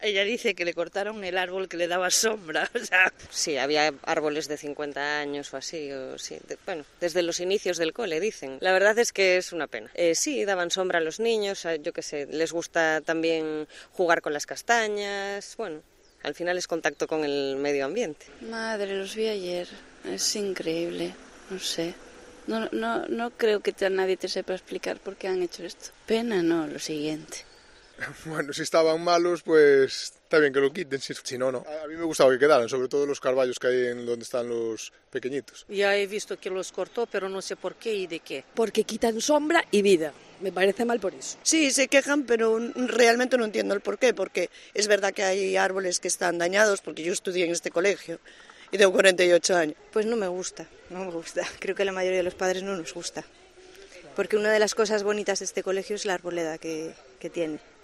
Ella dice que le cortaron el árbol que le daba sombra, o sea... Sí, había árboles de 50 años o así, bueno, desde los inicios del cole, dicen. La verdad es que es una pena. Sí, daban sombra a los niños, yo qué sé, les gusta también jugar con las castañas, bueno, al final es contacto con el medio ambiente. Madre, los vi ayer, es increíble, no sé. No creo que nadie te sepa explicar por qué han hecho esto. Pena no, lo siguiente. Bueno, si estaban malos, pues está bien que lo quiten, si no, no. A mí me gustaba que quedaran, sobre todo los carballos que hay en donde están los pequeñitos. Ya he visto que los cortó, pero no sé por qué y de qué. Porque quitan sombra y vida. Me parece mal por eso. Sí, se quejan, pero realmente no entiendo el por qué, porque es verdad que hay árboles que están dañados, porque yo estudié en este colegio y tengo 48 años. Pues no me gusta. Creo que a la mayoría de los padres no nos gusta. Porque una de las cosas bonitas de este colegio es la arboleda que tiene.